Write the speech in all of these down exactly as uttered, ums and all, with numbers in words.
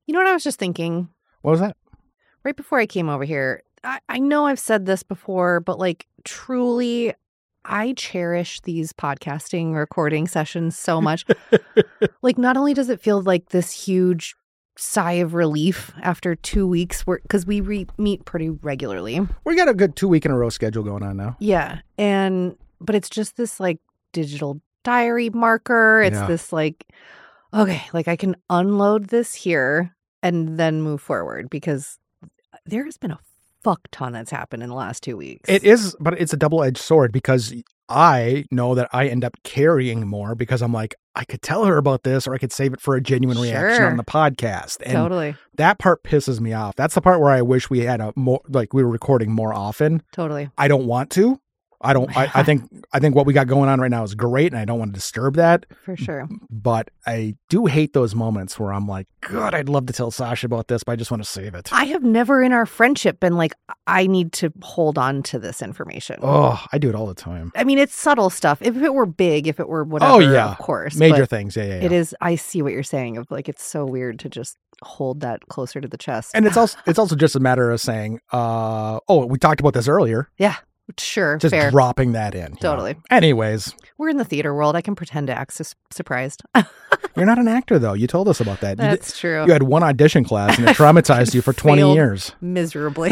You know what I was just thinking? What was that? Right before I came over here, I, I know I've said this before, but like truly, I cherish these podcasting recording sessions so much. Like, not only does it feel like this huge sigh of relief after two weeks, because we re- meet pretty regularly. We got a good two week in a row schedule going on now. Yeah. And, but it's just this like digital diary marker. It's Yeah. this like, okay, like I can unload this here and then move forward, because there has been a fuck ton that's happened in the last two weeks. It is, but it's a double-edged sword, because I know that I end up carrying more because I'm like, I could tell her about this, or I could save it for a genuine reaction Sure. on the podcast. And Totally. that part pisses me off. That's the part where I wish we had a more, like we were recording more often. Totally. I don't want to. I don't, I, I think, I think what we got going on right now is great, and I don't want to disturb that. For sure. But I do hate those moments where I'm like, God, I'd love to tell Sasha about this, but I just want to save it. I have never in our friendship been like, I need to hold on to this information. Oh, I do it all the time. I mean, it's subtle stuff. If it were big, if it were whatever, Oh, yeah. of course. Major but things. Yeah, yeah, yeah. It is, I see what you're saying of like, it's so weird to just hold that closer to the chest. And it's also, it's also just a matter of saying, uh, oh, we talked about this earlier. Yeah, sure. Just fair. dropping that in. you know. Totally. Anyways, We're in the theater world. I can pretend to act su- surprised. you're not an actor, though. You told us about that. You did- That's true. You had one audition class, and it traumatized you for twenty Failed years. Miserably.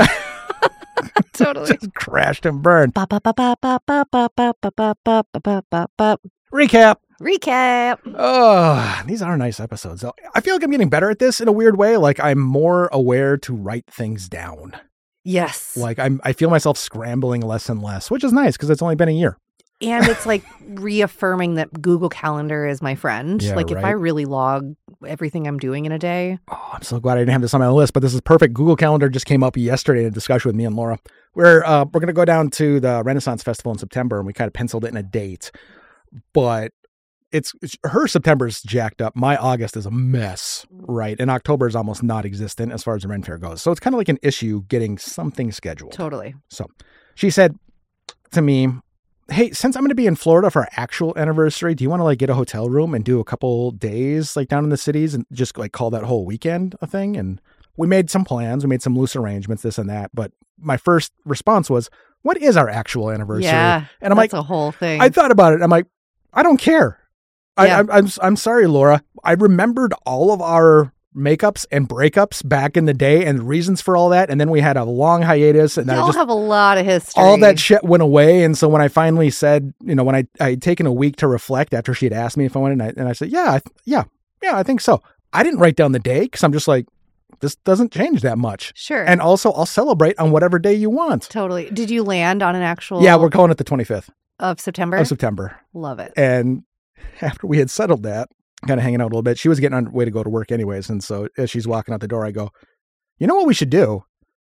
Totally. Just crashed and burned. Ba, ba, ba, ba, ba, ba, ba, ba, ba, ba, ba, ba, ba, ba. Recap. Recap. Oh, these are nice episodes. though. I feel like I'm getting better at this in a weird way. Like I'm more aware to write things down. Yes. Like I'm, I feel myself scrambling less and less, which is nice because it's only been a year. And it's like reaffirming that Google Calendar is my friend. Yeah, like if right. I really log everything I'm doing in a day. Oh, I'm so glad I didn't have this on my list, but this is perfect. Google Calendar just came up yesterday in a discussion with me and Laura. We're uh, we're going to go down to the Renaissance Festival in September, and we kind of penciled it in a date. But it's, it's her September's jacked up. My August is a mess, right? And October is almost not existent as far as the Ren Fair goes. So it's kind of like an issue getting something scheduled. Totally. So she said to me, hey, since I'm going to be in Florida for our actual anniversary, do you want to like get a hotel room and do a couple days like down in the cities and just like call that whole weekend a thing? And we made some plans. We made some loose arrangements, this and that. But my first response was, what is our actual anniversary? Yeah. And I'm that's like, a whole thing. I thought about it. I'm like, I don't care. I, Yeah. I'm, I'm I'm sorry, Laura. I remembered all of our makeups and breakups back in the day and reasons for all that. And then we had a long hiatus, and I Y'all just have a lot of history. all that shit went away. And so when I finally said, you know, when I I had taken a week to reflect after she had asked me if I wanted, and I, and I said, yeah, I th- yeah, yeah, I think so. I didn't write down the day because I'm just like, this doesn't change that much. Sure. And also, I'll celebrate on whatever day you want. Totally. Did you land on an actual Yeah, we're calling it the twenty-fifth of September? of September. Love it. And after we had settled that, kind of hanging out a little bit, she was getting on her way to go to work anyways. And so as she's walking out the door, I go, you know what we should do?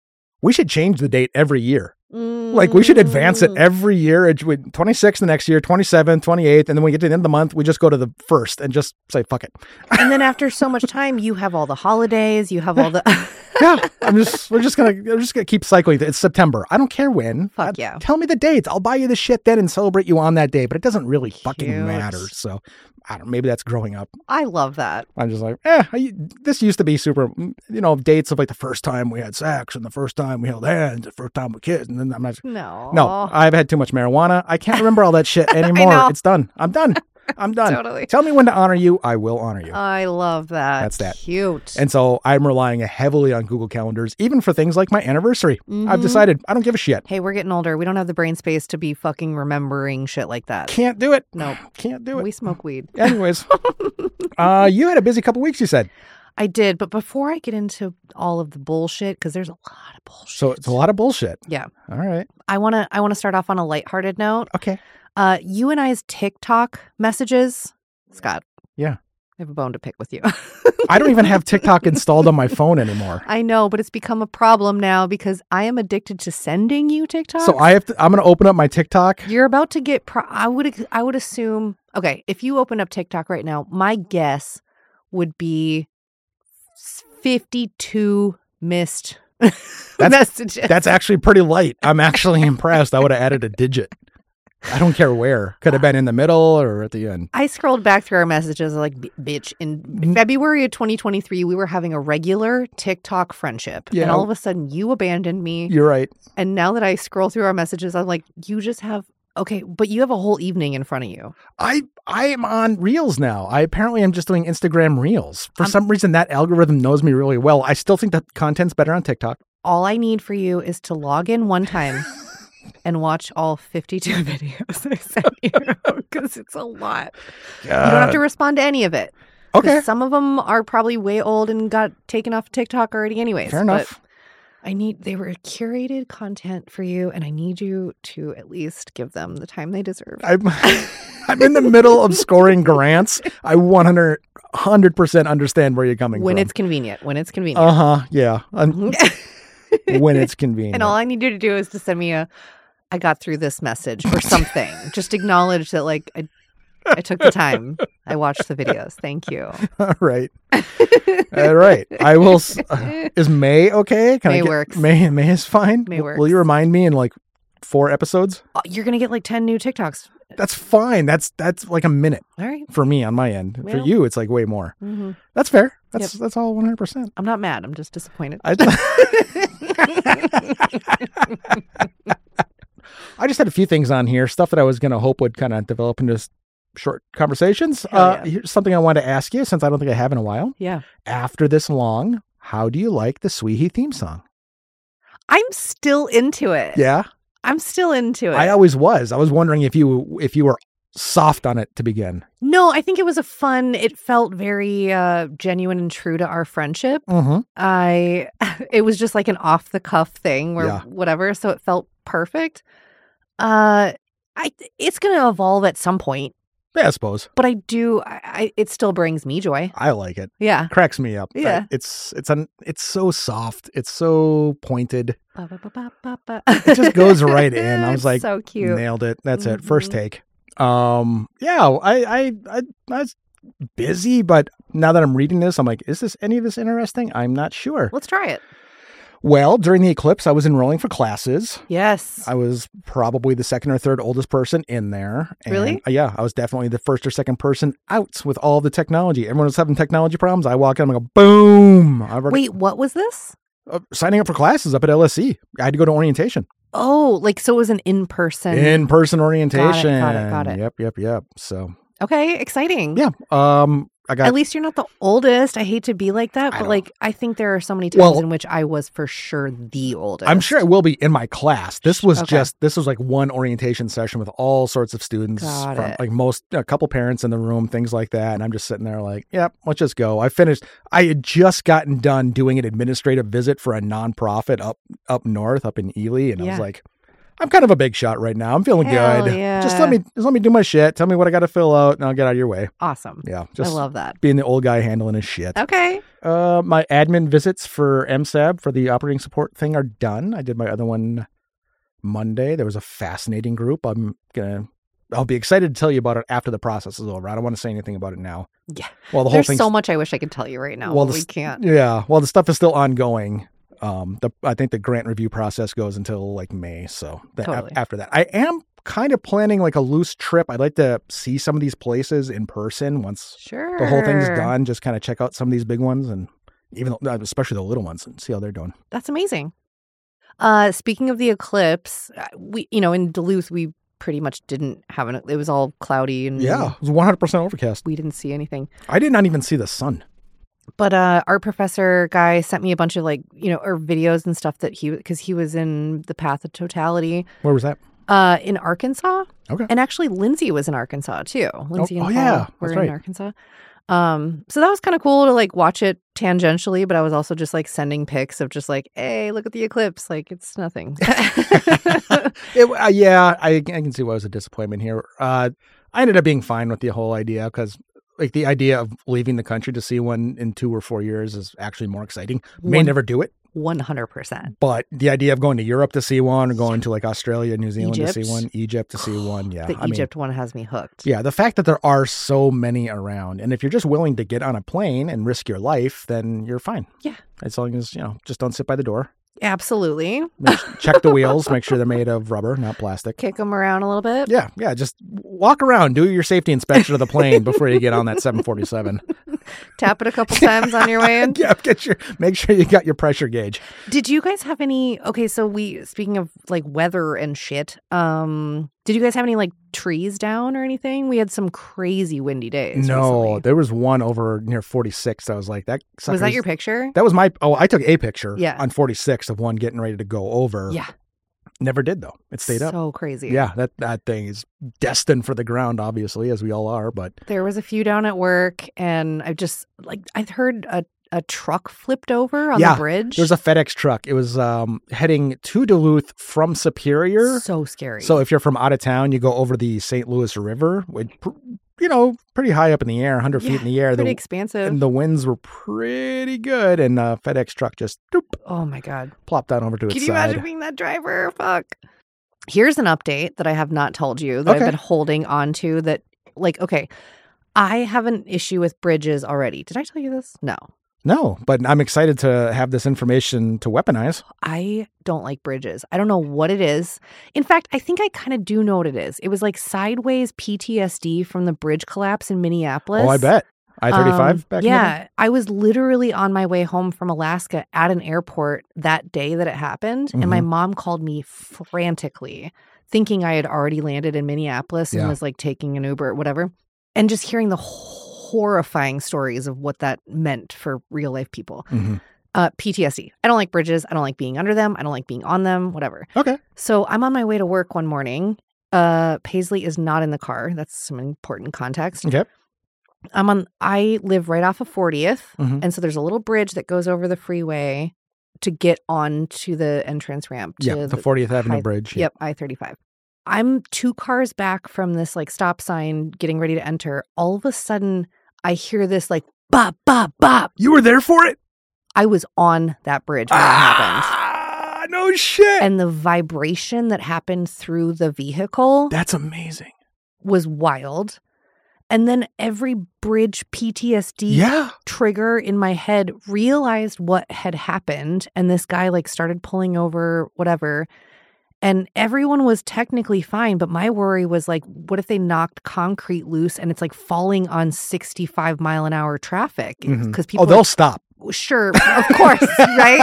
We should change the date every year. Like we should advance it every year. It would twenty-sixth the next year, twenty-seventh, twenty-eighth. And then when we get to the end of the month, we just go to the first and just say, fuck it. And then after so much time, you have all the holidays, you have all the Yeah. I'm just, we're just going to, we're just going to keep cycling. It's September. I don't care when. Fuck Uh, yeah. Tell me the dates. I'll buy you the shit then and celebrate you on that day, but it doesn't really fucking Cute. matter. So I don't, maybe that's growing up. I love that. I'm just like, eh, I, this used to be super, you know, dates of like the first time we had sex and the first time we held hands, the first time we kissed. And then I'm like, No. no, I've had too much marijuana. I can't remember all that shit anymore. know. It's done. I'm done. I'm done. Totally. Tell me when to honor you. I will honor you. I love that. That's that. Cute. And so I'm relying heavily on Google Calendars, even for things like my anniversary. I've decided I don't give a shit. Hey, we're getting older. We don't have the brain space to be fucking remembering shit like that. Can't do it. Nope. Can't do it. We smoke weed. Anyways, uh, you had a busy couple weeks, you said. I did, but before I get into all of the bullshit, because there's a lot of bullshit. So it's a lot of bullshit. Yeah. All right. I want to I want to start off on a lighthearted note. Okay. Uh, you and I's TikTok messages, Scott. Yeah. I have a bone to pick with you. I don't even have TikTok installed on my phone anymore. I know, but it's become a problem now because I am addicted to sending you TikToks. So I have to, I'm going to open up my TikTok. You're about to get. Pro- I would. I would assume. Okay, if you open up TikTok right now, my guess would be fifty-two missed That's- messages. That's actually pretty light. I'm actually impressed. I would have added a digit. I don't care where. Could have been in the middle or at the end. I scrolled back through our messages like, "B- bitch, in February of twenty twenty-three, we were having a regular TikTok friendship. Yeah. And all of a sudden, you abandoned me. You're right. And now that I scroll through our messages, I'm like, you just have, okay, but you have a whole evening in front of you. I I am on Reels now. I apparently am just doing Instagram Reels. For Um, some reason, that algorithm knows me really well. I still think that content's better on TikTok. All I need for you is to log in one time and watch all fifty-two videos I sent you because it's a lot. You don't have to respond to any of it. 'Cause Okay. Some of them are probably way old and got taken off TikTok already anyways. Fair enough. But I need, they were curated content for you, and I need you to at least give them the time they deserve. I'm, I'm in the middle of scoring grants. I one hundred percent understand where you're coming When from. it's convenient. When it's convenient. Uh-huh. Yeah. Um, when it's convenient. And all I need you to do is to send me a, I got through this message or something. Just acknowledge that, like, I, I took the time. I watched the videos. Thank you. All right. All right. I will. s- Uh, is May okay? Can May I get, works. May May is fine. May W- Will you works. remind me in like four episodes? Oh, you're going to get like ten new TikToks. That's fine. That's that's like a minute All right. for me on my end. For Well. you, it's like way more. Mm-hmm. That's fair. That's that's all one hundred percent. I'm not mad. I'm just disappointed. I I just had a few things on here, stuff that I was going to hope would kind of develop into s- short conversations. Hell Uh, yeah. Here's something I wanted to ask you since I don't think I have in a while. Yeah. After this long, how do you like the Sweetie theme song? I'm still into it. Yeah, I'm still into it. I always was. I was wondering if you if you were soft on it to begin. no, I think it was a fun, it felt very uh, genuine and true to our friendship. Mm-hmm. I, it was just like an off the cuff thing where Yeah. whatever. So it felt perfect. Uh, I, it's going to evolve at some point, Yeah, I suppose. but I do, I, I, it still brings me joy. I like it. Yeah. Cracks me up. Yeah. I- it's it's an it's so soft. It's so pointed. Ba, ba, ba, ba, ba, ba. It just goes right in. I was It's like, so cute. nailed it. That's it. First Mhm. take. Um, yeah, I, I, I, I was busy, but now that I'm reading this, I'm like, is this any of this interesting? I'm not sure. Let's try it. Well, during the eclipse, I was enrolling for classes. Yes. I was probably the second or third oldest person in there. And, Really? uh, yeah, I was definitely the first or second person out with all the technology. Everyone was having technology problems. I walk in, I go, boom. I've already, Wait, what was this? uh, signing up for classes up at L S C. I had to go to orientation. Oh, like, so it was an in-person. In-person orientation. got it, got it. Yep, yep, yep. So, Okay, exciting. yeah. Um, I got At least you're not the oldest. I hate to be like that, I but know. like I think there are so many times Well- in which I was for sure the oldest. I'm sure it will be in my class. This was Okay. just this was like one orientation session with all sorts of students, Got from, it. like most a couple parents in the room, things like that. And I'm just sitting there like, yep, let's just go. I finished. I had just gotten done doing an administrative visit for a nonprofit up up north, up in Ely, and I Yeah. was like, I'm kind of a big shot right now. I'm feeling Hell good. yeah. Just let me just let me do my shit. Tell me what I got to fill out, and I'll get out of your way. Awesome. Yeah, just I love that. being the old guy handling his shit. Okay. Uh, my admin visits for M S A B for the operating support thing are done. I did my other one Monday. There was a fascinating group. I'm gonna, I'll be excited to tell you about it after the process is over. I don't want to say anything about it now. Yeah. Well, the whole There's thing. so much I wish I could tell you right now, Well, but the we s- can't. Yeah. Well, the stuff is still ongoing. Um, the I think the grant review process goes until like May. So that, Totally. after that, I am kind of planning like a loose trip. I'd like to see some of these places in person once Sure. the whole thing's done. Just kind of check out some of these big ones and even especially the little ones and see how they're doing. That's amazing. Uh, speaking of the eclipse, uh, we, you know, in Duluth, we pretty much didn't have an, it was all cloudy and Yeah, it was one hundred percent overcast. we didn't see anything. I did not even see the sun. But uh, our professor guy sent me a bunch of like, you know, or videos and stuff that he, because he was in the Path of Totality Where was that? uh, in Arkansas. Okay. And actually, Lindsay was in Arkansas too. Lindsay and oh, Paul yeah, were that's in right. Arkansas. Um, so that was kind of cool to like watch it tangentially, but I was also just like sending pics of just like, hey, look at the eclipse. Like it's nothing. It, uh, yeah, I, I can see why it was a disappointment here. Uh, I ended up being fine with the whole idea because, like, the idea of leaving the country to see one in two or four years is actually more exciting. May One- never do it, one hundred percent. but the idea of going to Europe to see one or going to like Australia, New Zealand to Egypt. see one, Egypt to see one, yeah. The I mean, Egypt one has me hooked. yeah, the fact that there are so many around, and if you're just willing to get on a plane and risk your life, then you're fine. Yeah. As long as, you know, just don't sit by the door. Absolutely. Make, check the wheels. Make sure they're made of rubber, not plastic. Kick them around a little bit. Yeah, yeah. Just walk around. Do your safety inspection of the plane before you get on that seven forty-seven. Tap it a couple times on your way in. Yeah, get your make sure you got your pressure gauge. Did you guys have any? Okay, so we speaking of like weather and shit. Um, did you guys have any like trees down or anything? We had some crazy windy days. No, recently. there was one over near forty-six. I was like, that Was that your picture? That was my. Oh, I took a picture. Yeah. On forty-six of one getting ready to go over. Yeah. Never did though. It stayed up. So crazy. Yeah, that that thing is destined for the ground, obviously, as we all are. But there was a few down at work, and I just like I've heard a. A truck flipped over on yeah, the bridge. There's a FedEx truck. It was um, heading to Duluth from Superior. So scary. So if you're from out of town, you go over the Saint Louis River, which, you know, pretty high up in the air, one hundred yeah, feet in the air. Pretty the, expansive. And the winds were pretty good. And the FedEx truck just doop, oh my God. plopped down over to its Can side. you imagine being that driver? Fuck. Here's an update that I have not told you that Okay. I've been holding on to that, like, okay, I have an issue with bridges already. Did I tell you this? No. No, but I'm excited to have this information to weaponize. I don't like bridges. I don't know what it is. In fact, I think I kind of do know what it is. It was like sideways P T S D from the bridge collapse in Minneapolis. Oh, I bet. I thirty-five Um, back in the day? Yeah. I was literally on my way home from Alaska at an airport that day that it happened. And my Mhm. mom called me frantically, thinking I had already landed in Minneapolis and Yeah. was like taking an Uber or whatever. And just hearing the horrifying stories of what that meant for real life people. Mhm. Uh, P T S D. I don't like bridges. I don't like being under them. I don't like being on them, whatever. Okay. So I'm on my way to work one morning. Uh, Paisley is not in the car. That's some important context. Okay. I'm on, I live right off of fortieth. Mhm. And so there's a little bridge that goes over the freeway to get onto the entrance ramp. To Yeah, the fortieth Avenue high- Bridge. yeah. Yep, I thirty-five. I'm two cars back from this like stop sign getting ready to enter. All of a sudden, I hear this like bop, bop, bop. You were there for it? I was on that bridge when it happened. Ah, no shit. And the vibration that happened through the vehicle That's amazing. was wild. And then every bridge P T S D Yeah. trigger in my head realized what had happened. And this guy like started pulling over, whatever. And everyone was technically fine. But my worry was like, what if they knocked concrete loose and it's like falling on sixty-five mile an hour traffic? Because Mhm. people Oh, they'll stop. sure, of course, right?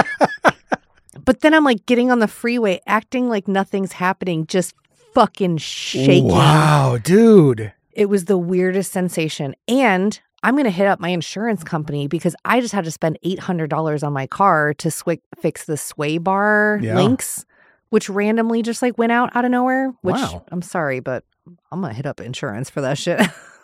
But then I'm like getting on the freeway, acting like nothing's happening, just fucking shaking. Wow, dude. It was the weirdest sensation. And I'm going to hit up my insurance company because I just had to spend eight hundred dollars on my car to swi- fix the sway bar Yeah. links, which randomly just like went out out of nowhere, which Wow. I'm sorry, but I'm going to hit up insurance for that shit.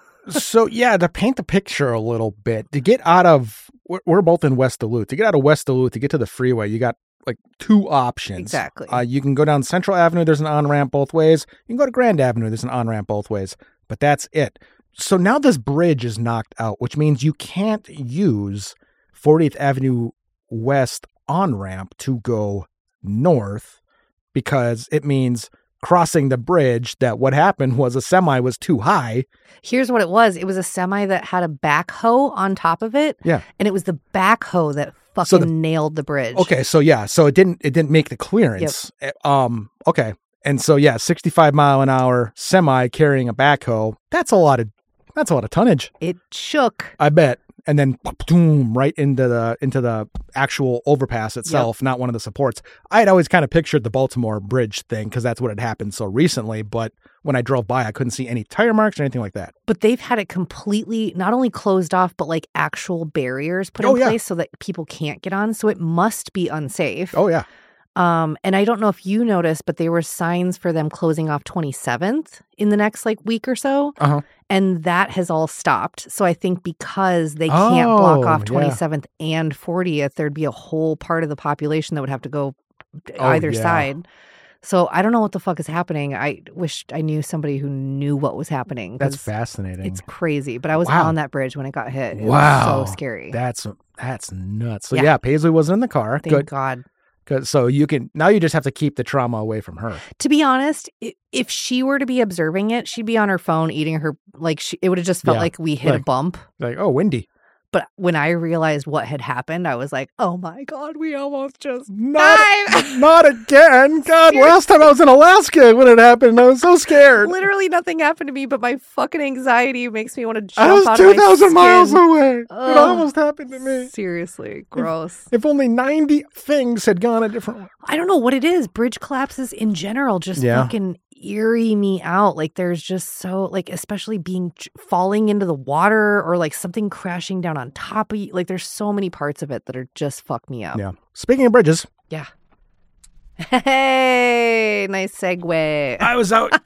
So, yeah, to paint the picture a little bit, to get out of, we're, we're both in West Duluth. To get out of West Duluth, to get to the freeway, you got like two options. Exactly. Uh, you can go down Central Avenue, there's an on-ramp both ways. You can go to Grand Avenue, there's an on-ramp both ways. But that's it. So now this bridge is knocked out, which means you can't use fortieth Avenue West on-ramp to go north because it means crossing the bridge that what happened was a semi was too high. Here's what it was. It was a semi that had a backhoe on top of it. Yeah. And it was the backhoe that fucking So the- nailed the bridge. Okay, so yeah, so it didn't it didn't make the clearance. Eh, Um, okay, and so yeah, sixty-five mile an hour semi carrying a backhoe. That's a lot of that's a lot of tonnage. It shook. I bet. And then boom, right into the into the actual overpass itself, not one of the supports. I had always kind of pictured the Baltimore Bridge thing because that's what had happened so recently. But when I drove by, I couldn't see any tire marks or anything like that. But they've had it completely not only closed off, but like actual barriers put Oh, in yeah. place so that people can't get on. So it must be unsafe. Oh yeah, Um, and I don't know if you noticed, but there were signs for them closing off twenty-seventh in the next like week or so. uh huh. And that has all stopped. So I think because they can't block Oh, off yeah. twenty-seventh and fortieth, there'd be a whole part of the population that would have to go Oh, either yeah. side. So I don't know what the fuck is happening. I wish I knew somebody who knew what was happening. That's 'cause fascinating. It's crazy. But I was Wow. on that bridge when it got hit. It Wow. was so scary. That's that's nuts. So Yeah. yeah, Paisley wasn't in the car. Thank Good. God. Good. So you can now you just have to keep the trauma away from her. To be honest, i- if she were to be observing it, she'd be on her phone eating her, like, she, it would have just felt Yeah. like we hit a Like- bump. Like, oh, windy. But when I realized what had happened, I was like, oh my God, we almost just Not, died. not again. God, Seriously. last time I was in Alaska when it happened, I was so scared. Literally nothing happened to me, but my fucking anxiety makes me want to jump I was out two of my thousand skin. miles away. It Ugh. almost happened to me. Seriously, gross. If only ninety things had gone a different way. I don't know what it is. Bridge collapses in general just Yeah. fucking eerie me out. Like there's just so like, especially being falling into the water or like something crashing down on top of you. Like there's so many parts of it that are just fuck me up. Yeah. Speaking of bridges, Yeah. Hey, nice segue. I was out.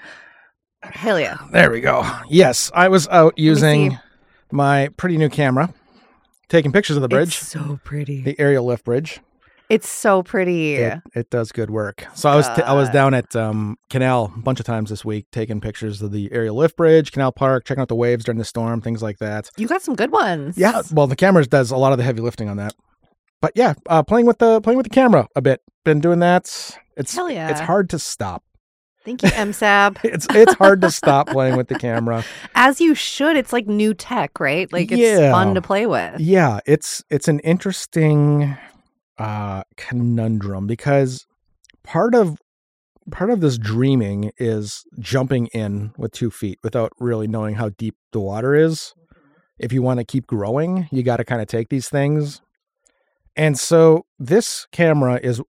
Hell yeah. There we go. Yes, I was out see. using my pretty new camera, taking pictures of the bridge, It's so pretty. the aerial lift bridge. It's so pretty. It, it does good work. So I was t- I was down at um, Canal a bunch of times this week, taking pictures of the aerial lift bridge, Canal Park, checking out the waves during the storm, things like that. You got some good ones. Yeah, well, the camera does a lot of the heavy lifting on that. But yeah, uh, playing with the playing with the camera a bit. Been doing that. It's Hell yeah. it's hard to stop. Thank you, M S A B. It's it's hard to stop playing with the camera. As you should. It's like new tech, right? Like it's Yeah. fun to play with. Yeah, it's it's an interesting uh, conundrum because part of part of this dreaming is jumping in with two feet without really knowing how deep the water is. If you want to keep growing, you got to kind of take these things. And so this camera is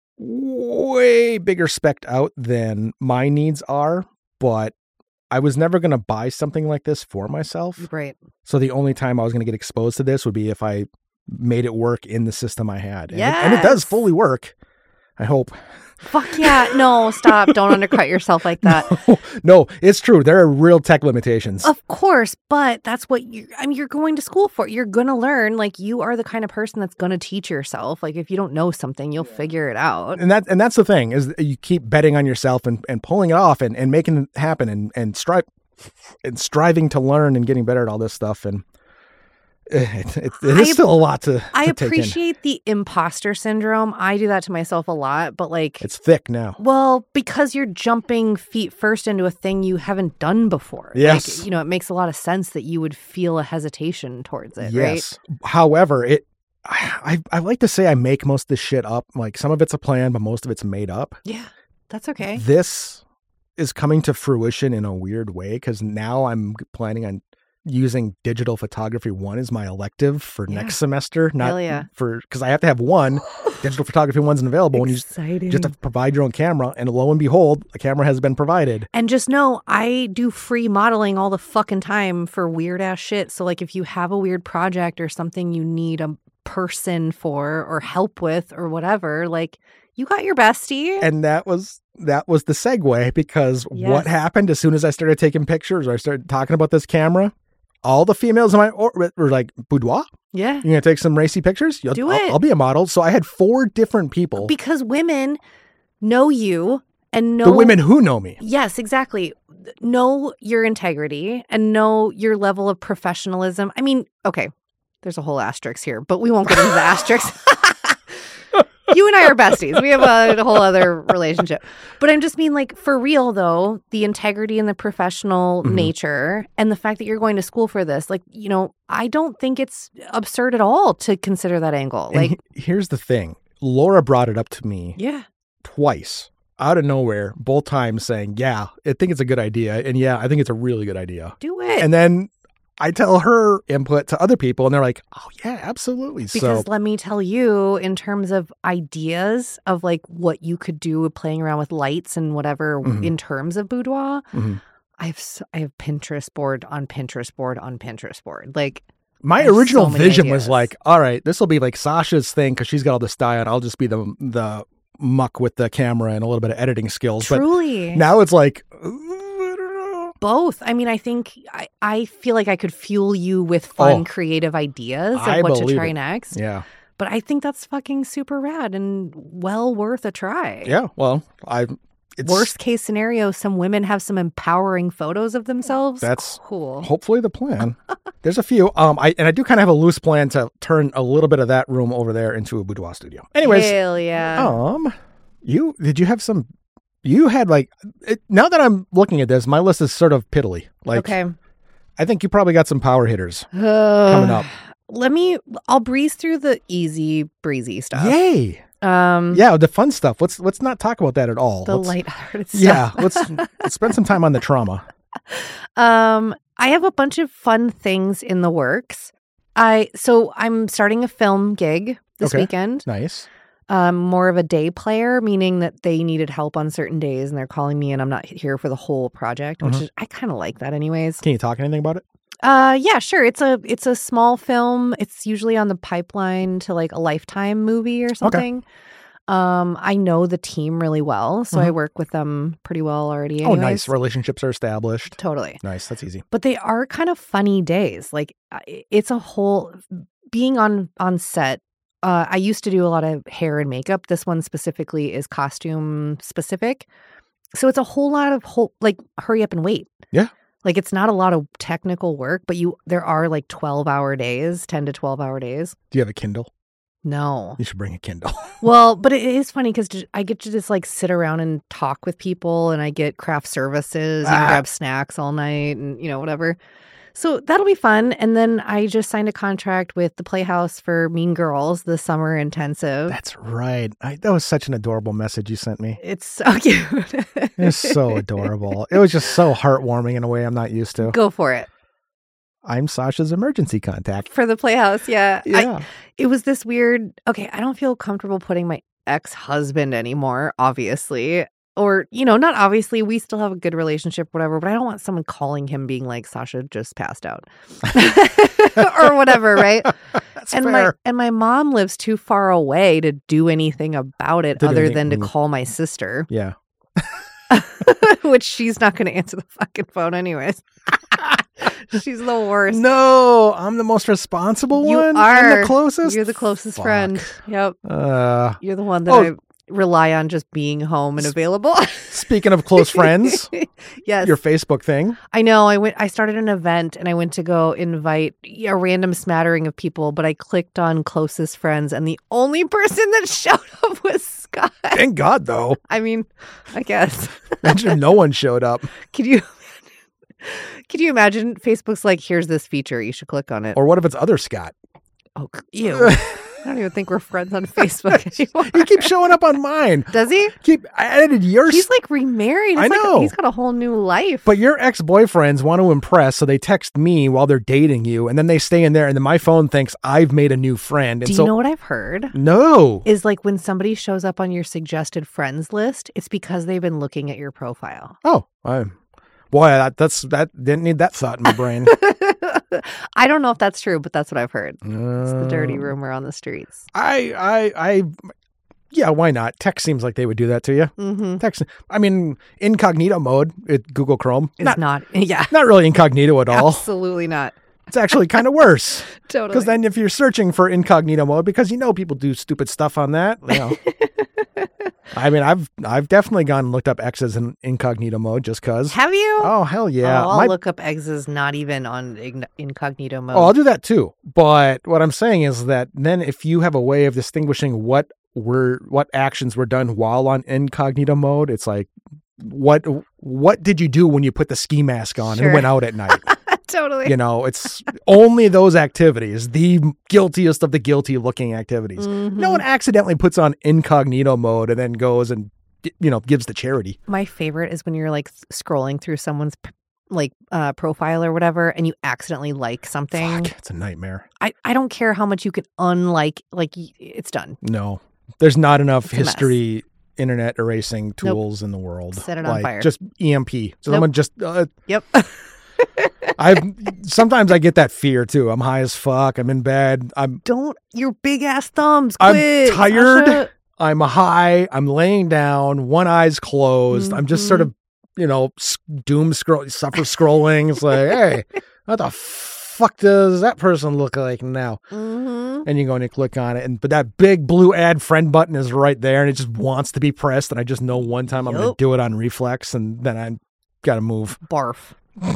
way bigger spec'd out than my needs are, but I was never going to buy something like this for myself. Right. So the only time I was going to get exposed to this would be if I made it work in the system I had. And, it, and it does Yes. fully work, I hope. Fuck yeah. No, stop. Don't undercut yourself like that. No, it's true. There are real tech limitations. Of course, but that's what you I mean you're going to school for. You're going to learn. Like you are the kind of person that's going to teach yourself. Like if you don't know something, you'll figure it out. And that and that's the thing is that you keep betting on yourself and, and pulling it off and, and making it happen and and strive and striving to learn and getting better at all this stuff. And it, it, it is I- still a lot to, to I take in. appreciate the imposter syndrome. I do that to myself a lot, but like It's thick now. well, because you're jumping feet first into a thing you haven't done before. Yes. Like, you know, it makes a lot of sense that you would feel a hesitation towards it, right? Yes. However, it I I like to say I make most of this shit up. Like some of it's a plan, but most of it's made up. Yeah. That's okay. This is coming to fruition in a weird way because now I'm planning on using digital photography one as my elective for Yeah. next semester. Not Hell yeah. for because I have to have one. Digital photography one's available, and you just, Exciting. you just have to provide your own camera. And lo and behold, a camera has been provided. And just know I do free modeling all the fucking time for weird ass shit. So like if you have a weird project or something you need a person for or help with or whatever, like you got your bestie. And that was that was the segue because what Yes. happened as soon as I started taking pictures or I started talking about this camera, all the females in my orbit were like, boudoir? Yeah. You're going to take some racy pictures? You'll, Do I'll, it. I'll be a model. So I had four different people. Because women know you and know the women who know me. Yes, exactly. Know your integrity and know your level of professionalism. I mean, okay, there's a whole asterisk here, but we won't get into the asterisk. You and I are besties. We have a, a whole other relationship. But I'm just mean like for real though, the integrity and the professional Mhm. nature and the fact that you're going to school for this, like, you know, I don't think it's absurd at all to consider that angle. And Like, he- here's the thing. Laura brought it up to me yeah. twice out of nowhere, both times saying, yeah, I think it's a good idea. And yeah, I think it's a really good idea. Do it. And then I tell her input to other people and they're like, oh yeah, absolutely. Because so let me tell you, in terms of ideas of like what you could do with playing around with lights and whatever Mhm. in terms of boudoir, Mhm. I have s- I have Pinterest board on Pinterest board on Pinterest board. Like my I have original so many vision was ideas. like, all right, this will be like Sasha's thing because she's got all the style and I'll just be the the muck with the camera and a little bit of editing skills. truly But now it's like, ooh, I don't know. both. I mean, I think I, I feel like I could fuel you with fun, Oh. creative ideas of I what to believe try it. next. Yeah. But I think that's fucking super rad and well worth a try. Yeah. Well, I, it's Worst case scenario, some women have some empowering photos of themselves. That's cool. hopefully the plan. There's a few. Um, I and I do kind of have a loose plan to turn a little bit of that room over there into a boudoir studio. Anyways, Hell yeah. um, you did you have some? You had like it, now that I'm looking at this, my list is sort of piddly. Like, okay. I think you probably got some power hitters coming coming up. let me, I'll breeze through the easy breezy stuff. Yay. Um, yeah, the fun stuff. Let's let's not talk about that at all. The let's, lighthearted stuff. Yeah, let's, let's spend some time on the trauma. Um, I have a bunch of fun things in the works. I so I'm starting a film gig this Okay. weekend. Nice. Um, more of a day player, meaning that they needed help on certain days and they're calling me and I'm not here for the whole project, which Mhm. is I kind of like that anyways. Can you talk anything about it? Uh, yeah, sure. It's a it's a small film. It's usually on the pipeline to like a Lifetime movie or something. Um, I know the team really well, so I Mhm. work with them pretty well already. Oh, Anyways. nice. Relationships are established. Totally. Nice. That's easy. But they are kind of funny days. Like I- it's a whole being on on set. Uh, I used to do a lot of hair and makeup. This one specifically is costume specific, so it's a whole lot of whole like hurry up and wait. Yeah. Like it's not a lot of technical work, but you there are like twelve hour days, ten to twelve hour days. Do you have a Kindle? No. You should bring a Kindle. Well, but it is funny because I get to just like sit around and talk with people and I get craft services and Ah. grab snacks all night and, you know, whatever. So that'll be fun. And then I just signed a contract with the Playhouse for Mean Girls, the summer intensive. That's right. I, that was such an adorable message you sent me. It's so cute. It was so adorable. It was just so heartwarming in a way I'm not used to. Go for it. I'm Sasha's emergency contact. For the Playhouse, yeah. I, Yeah. it was this weird, okay, I don't feel comfortable putting my ex-husband anymore, obviously. Or, you know, not obviously, we still have a good relationship, whatever, but I don't want someone calling him being like, Sasha just passed out. or whatever, right? That's and fair. my and my mom lives too far away to do anything about it To do other anything- than to call my sister, Yeah. which she's not going to answer the fucking phone anyways. She's the worst. No, I'm the most responsible You one. I'm are. the closest. You're the closest Fuck. friend. Yep. Uh, You're the one that Oh. I rely on just being home and available. speaking of close friends, Yes. your Facebook thing. I know. I went I started an event and I went to go invite a random smattering of people, but I clicked on closest friends and the only person that showed up was Scott. Thank God, though. I mean, I guess. Imagine if no one showed up. Could you Could you imagine Facebook's like, here's this feature, you should click on it. Or what if it's other Scott? Oh, ew. I don't even think we're friends on Facebook anymore. He keeps showing up on mine. Does he? Keep I edited yours. He's like remarried. It's I like know. he's got a whole new life. But your ex-boyfriends want to impress, so they text me while they're dating you, and then they stay in there, and then my phone thinks I've made a new friend. And Do you so, know what I've heard? No. Is like when somebody shows up on your suggested friends list, it's because they've been looking at your profile. Oh, I, boy, that, that's that didn't need that thought in my brain. I don't know if that's true, but that's what I've heard. It's the dirty Uh, rumor on the streets. I, I, I, yeah, why not? Text seems like they would do that to you. Mm-hmm. Text, I mean, incognito mode at Google Chrome. It's Not, not, yeah, not really incognito at all. absolutely not. It's actually kind of worse. Totally. Because then if you're searching for incognito mode, because you know people do stupid stuff on that, you know. I mean, I've I've definitely gone and looked up exes in incognito mode just because. Have you? Oh, hell yeah. Oh, I'll My- look up exes not even on ign- incognito mode. oh, I'll do that too. But what I'm saying is that then if you have a way of distinguishing what were what actions were done while on incognito mode, it's like what what did you do when you put the ski mask on Sure. and went out at night? Totally. You know, it's only those activities, the guiltiest of the guilty looking activities. Mhm. No one accidentally puts on incognito mode and then goes and, you know, gives to charity. My favorite is when you're like scrolling through someone's p- like uh, profile or whatever, and you accidentally like something. Fuck, it's a nightmare. I, I don't care how much you can unlike, like y- it's done. No, there's not enough It's a mess. history, internet erasing tools in the world. Set it on like, fire. Just E M P. So Nope. someone just, uh, Yep. I've, sometimes I get that fear too. I'm high as fuck. I'm in bed. I'm, Don't your big ass thumbs. I'm Quit, tired. Sasha. I'm high. I'm laying down. One eye's closed. I'm just sort Mhm. of, you know, s- doom scroll, suffer scrolling. It's like, hey, what the fuck does that person look like now? Mhm. And you go and you click on it, and but that big blue add friend button is right there, and it just wants to be pressed. And I just know one time I'm going Yup. to do it on reflex, and then I got to move. Barf.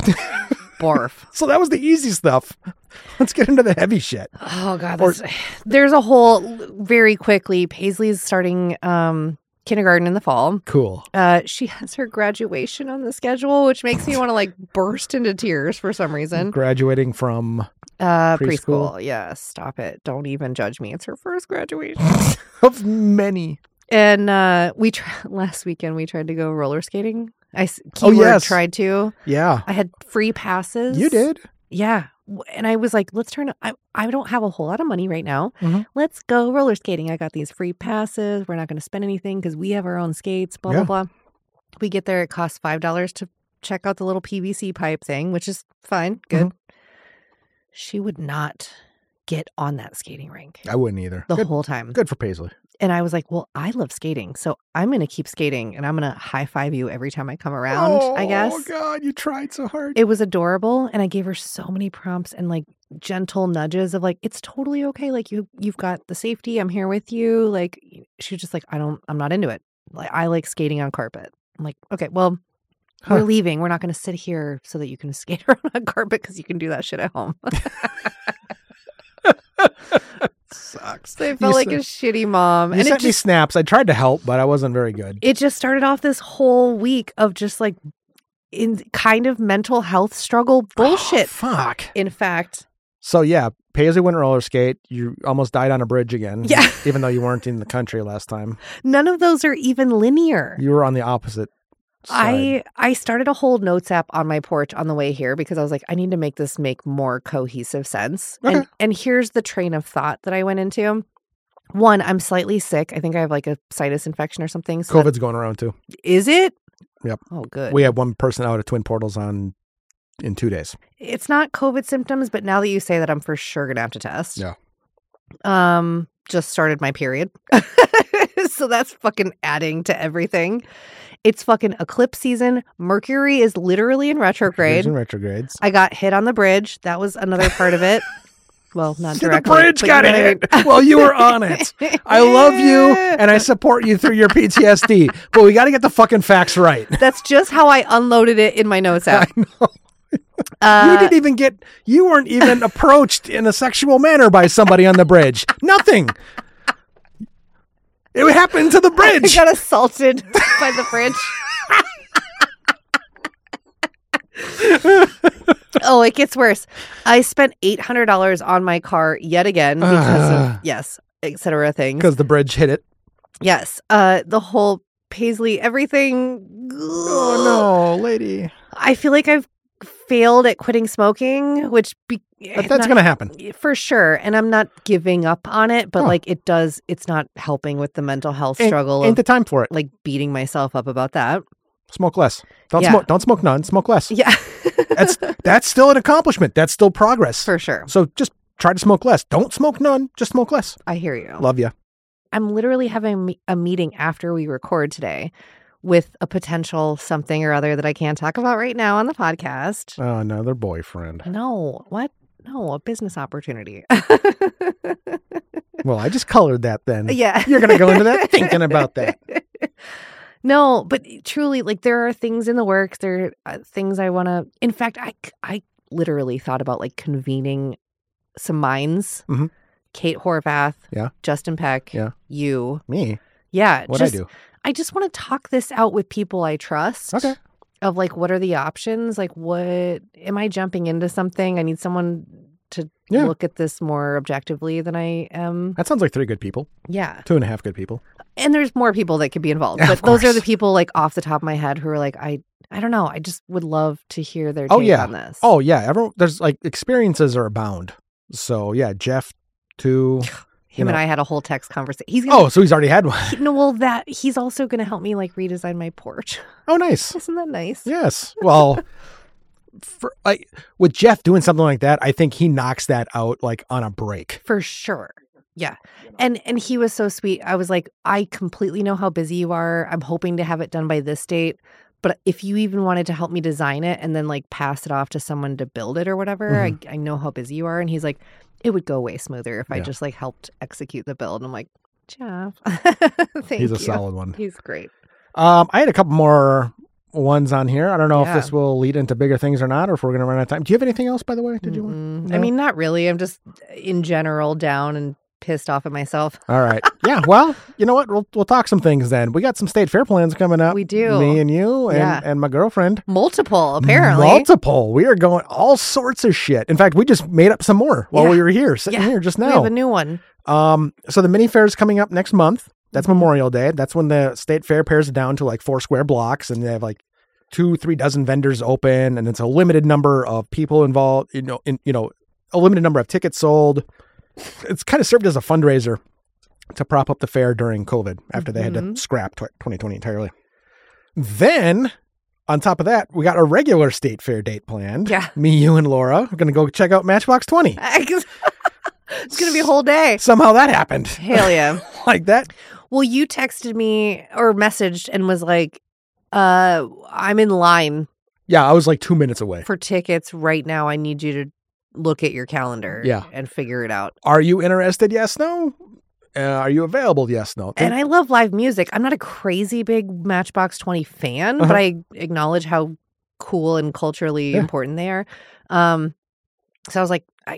Barf. So that was the easy stuff. Let's get into the heavy shit. Oh God, Or- that's, there's a whole very quickly. Paisley's starting um, kindergarten in the fall. Cool. Uh, she has her graduation on the schedule, which makes me want to like burst into tears for some reason. Graduating from Uh, Preschool. preschool. Yeah, stop it. Don't even judge me. It's her first graduation. Of many. And uh, we tr- last weekend we tried to go roller skating. I s- Oh, keyword yes. tried to. Yeah. I had free passes. You did. Yeah. W- And I was like, let's turn. I I don't have a whole lot of money right now. Mhm. Let's go roller skating. I got these free passes. We're not going to spend anything because we have our own skates. Blah Yeah. blah blah. We get there. It costs five dollars to check out the little P V C pipe thing, which is fine. Good. Mhm. She would not get on that skating rink I wouldn't either. the Good, whole time. good for Paisley. And I was like, well, I love skating, so I'm going to keep skating and I'm going to high five you every time I come around, I guess. Oh, God. You tried so hard. It was adorable. And I gave her so many prompts and like gentle nudges of like, it's totally okay. Like you, you've got the safety. I'm here with you. Like she was just like, I don't, I'm not into it. Like I like skating on carpet. I'm like, okay, well, Huh. we're leaving. We're not going to sit here so that you can skate around on carpet because you can do that shit at home. Sucks. So I felt You like said- a shitty mom. You and sent it me just, snaps. I tried to help, but I wasn't very good. it just started off this whole week of just like in kind of mental health struggle bullshit. Oh, fuck. In fact, So, yeah, Paisley went roller skate. You almost died on a bridge again. Yeah. Even though you weren't in the country last time. none of those are even linear. You were on the opposite side. I I started a whole notes app on my porch on the way here because I was like, I need to make this make more cohesive sense. Okay. And and here's the train of thought that I went into. One, I'm slightly sick. I think I have like a sinus infection or something. So that- COVID's going around, too. is it? Yep. Oh, good. We had one person out at Twin Portals on in two days. It's not COVID symptoms, but now that you say that, I'm for sure gonna have to test. Yeah. Um, just started my period. So that's fucking adding to everything. It's fucking eclipse season. Mercury is literally in retrograde. In retrogrades. I got hit on the bridge. That was another part of it. Well, not The directly. bridge but got you know what I hit. mean. Well, you were on it. I love you and I support you through your P T S D, but we got to get the fucking facts right. That's just how I unloaded it in my notes app. I know. Uh, You didn't even get, you weren't even approached in a sexual manner by somebody on the bridge. Nothing. It happened to the I bridge. got assaulted by the bridge. Oh, it gets worse. I spent eight hundred dollars on my car yet again because Ah. of, yes, et cetera things. Because the bridge hit it. Yes. Uh, the whole Paisley, everything. Oh, no, lady. I feel like I've failed at quitting smoking, which be, But that's going to happen. for sure. And I'm not giving up on it, but Oh. like it does, it's not helping with the mental health Ain't- struggle Ain't of the time for it. like beating myself up about that. Smoke less. Don't Yeah. smoke. Don't smoke none. Smoke less. Yeah. That's that's still an accomplishment. That's still progress. For sure. So just try to smoke less. Don't smoke none. Just smoke less. I hear you. Love you. I'm literally having a me- a meeting after we record today with a potential something or other that I can't talk about right now on the podcast. Oh, another boyfriend. No, what? No, a business opportunity. Well, I just colored that then. Yeah. You're gonna go into that thinking about that. No, but truly, like there are things in the works. There are uh, things I want to. In fact, I I literally thought about like convening some minds. Mhm. Kate Horvath, Yeah. Justin Peck, Yeah. you, Me? yeah. What'd just, I do? I just want to talk this out with people I trust. Okay. Of like, what are the options? Like, what am I jumping into something? I need someone to Yeah. look at this more objectively than I am. That sounds like three good people. Yeah. Two and a half good people. And there's more people that could be involved. Yeah, But of those are course. the people like off the top of my head who are like, I I don't know. I just would love to hear their Oh, take yeah. on this. Oh yeah. Everyone there's like experiences are abound. So yeah, Jeff two. Him you and know. I had a whole text conversation. He's gonna, Oh, so he's already had one. he- no, well, that he's also going to help me like redesign my porch. Oh, nice. Isn't that nice? Yes. Well, for like with Jeff doing something like that, I think he knocks that out like on a break. For sure. Yeah. And and he was so sweet. I was like, I completely know how busy you are. I'm hoping to have it done by this date. But if you even wanted to help me design it and then like pass it off to someone to build it or whatever, I, I know how busy you are. And he's like, it would go way smoother if I Yeah. just like helped execute the build. And I'm like, Jeff, thank He's a you. solid one. He's great. Um, I had a couple more ones on here. I don't know Yeah. if this will lead into bigger things or not, or if we're going to run out of time. Do you have anything else, by the way? Did you? Want? Mm-mm. No? I mean, not really. I'm just in general down and pissed off at myself. All right. Yeah. Well, you know what? We'll we'll talk some things then. We got some state fair plans coming up. We do. Me and you and, Yeah. and my girlfriend. Multiple, apparently. Multiple. We are going all sorts of shit. In fact, we just made up some more while Yeah. we were here, sitting Yeah. here just We now. have a new one. Um, so the mini fair is coming up next month. That's Mhm. Memorial Day. That's when the state fair pares down to like four square blocks, and they have like two, three dozen vendors open, and it's a limited number of people involved. You know, in you know, a limited number of tickets sold. It's kind of served as a fundraiser to prop up the fair during COVID after they had to Mhm. scrap tw- twenty twenty entirely. Then, on top of that, we got a regular state fair date planned. Yeah. Me, you, and Laura are going to go check out Matchbox twenty. It's going to be a whole day. Somehow that happened. Hell yeah. Like that. Well, you texted me or messaged and was like, uh, I'm in line Yeah, I was like two minutes away. for tickets right now. I need you to look at your calendar Yeah. and figure it out. Are you interested? Yes, no. Uh, are you available? Yes, no. And I love live music. I'm not a crazy big Matchbox twenty fan, Uh-huh. but I acknowledge how cool and culturally Yeah. important they are. Um, so I was like, I,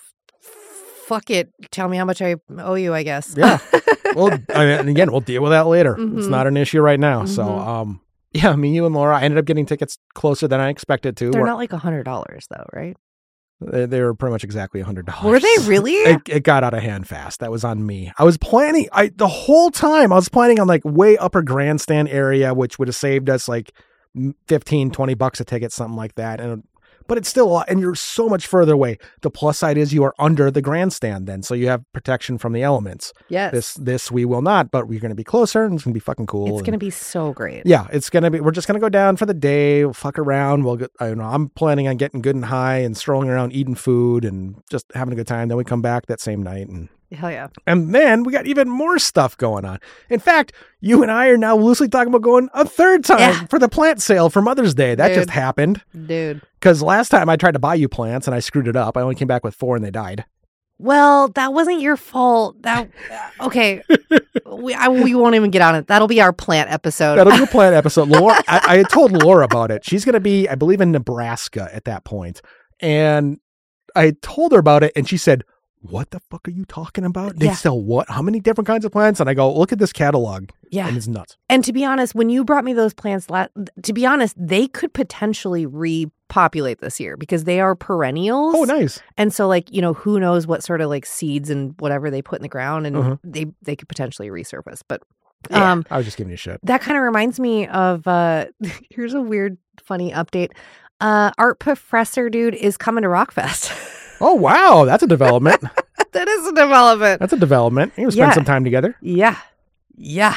fuck it. Tell me how much I owe you, I guess. Yeah. Well, I mean, and again, we'll deal with that later. It's Mhm. not an issue right now. So, Mhm. um, yeah, me, you, and Laura, I ended up getting tickets closer than I expected to. They're We're- not like a hundred dollars though, right? They, they were pretty much exactly a hundred dollars. Were they really? It, it got out of hand fast. That was on me. I was planning. I the whole time I was planning on like way upper grandstand area, which would have saved us like fifteen, twenty bucks a ticket, something like that. And but it's still a lot, and you're so much further away. The plus side is you are under the grandstand then, so you have protection from the elements. Yes. This this we will not, but we're going to be closer, and it's going to be fucking cool. It's and- going to be so great. Yeah, it's gonna be. We're just gonna go down for the day. We'll fuck around. We'll get. I don't know. I'm planning on getting good and high and strolling around, eating food, and just having a good time. Then we come back that same night, and Hell yeah. and then we got even more stuff going on. In fact, you and I are now loosely talking about going a third time Yeah. for the plant sale for Mother's Day. That Dude. just happened Dude. because last time I tried to buy you plants and I screwed it up. I only came back with four and they died. Well, that wasn't your fault. That okay. we I, we won't even get on it. That'll be our plant episode. That'll be a plant episode. Laura, I, I had told Laura about it. She's going to be, I believe, in Nebraska at that point. And I told her about it and she said, what the fuck are you talking about? They Yeah. sell what? How many different kinds of plants? And I go, look at this catalog. Yeah. And it's nuts. And to be honest, when you brought me those plants, la- to be honest, they could potentially repopulate this year because they are perennials. Oh, nice. And so, like, you know, who knows what sort of like seeds and whatever they put in the ground, and Uh-huh. they they could potentially resurface. But Yeah, um, I was just giving you shit. that kind of reminds me of uh, here's a weird, funny update. Uh, art professor dude is coming to Rockfest. Oh, wow. That's a development. That is a development. That's a development. You spend Yeah. some time together. Yeah. Yeah.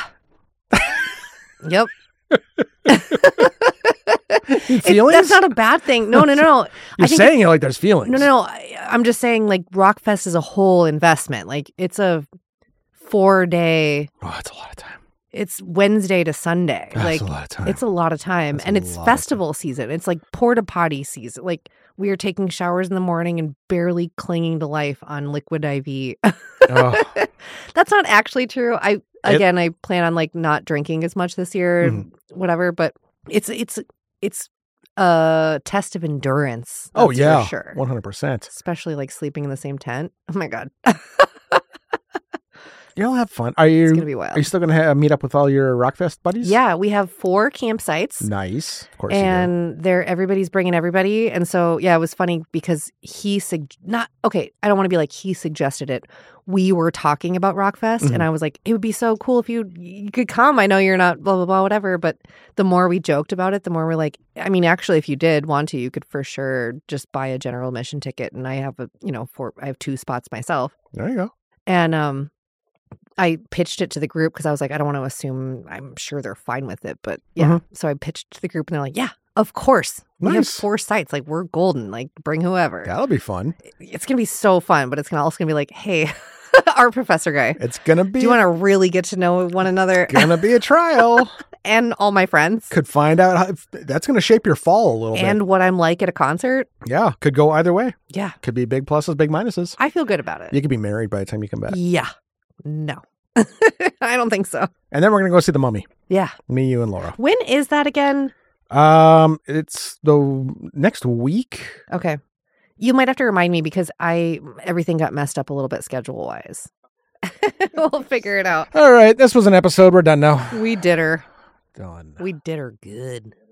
Yep. You It- feelings? that's not a bad thing. No, no, no, no. You're I think saying it like there's feelings. No, no, no. I, I'm just saying, like, Rockfest is a whole investment. Like, it's a four day, Oh, that's a lot of time. it's Wednesday to Sunday. That's like, a lot of time. it's a lot of time. That's and a it's lot of festival season. It's like porta potty season. Like, we are taking showers in the morning and barely clinging to life on liquid I V. Oh, That's not actually true. I, again, I plan on like not drinking as much this year, Mhm. whatever, but it's, it's, it's a test of endurance. oh that's yeah. For sure. one hundred percent. Especially like sleeping in the same tent. Oh my God. You'll have fun. Are It's you, going to be wild. are you still going to ha- meet up with all your Rockfest buddies? Yeah, we have four campsites. Nice. Of course you And they're everybody's bringing everybody, and so yeah, it was funny because he sug- not okay. I don't want to be like he suggested it. We were talking about Rockfest, Mhm. and I was like, it would be so cool if you you could come. I know you're not blah blah blah whatever, but the more we joked about it, the more we're like, I mean, actually, if you did want to, you could for sure just buy a general admission ticket, and I have a you know four I have two spots myself, do. There you go. and um. I pitched it to the group because I was like, I don't want to assume, I'm sure they're fine with it. But yeah, Mhm. so I pitched to the group and they're like, yeah, of course. We have Nice. four sites. Like, we're golden. Like, bring whoever. That'll be fun. It's going to be so fun, but it's gonna also going to be like, hey, our professor guy, It's going to be do you want to really get to know one another going to be a trial. and all my friends Could find out how that's going to shape your fall a little and what I'm like at a concert? bit. Yeah. Could go either way. Yeah, Could be big pluses, big minuses. I feel good about it. You could be married by the time you come back. Yeah. No, I don't think so. And then we're going to go see The Mummy. Yeah. Me, you, and Laura. When is that again? Um, It's the next week. Okay. You might have to remind me because I everything got messed up a little bit schedule wise. We'll figure it out. All right. This was an episode. We're done now. We did her. Done. We did her good.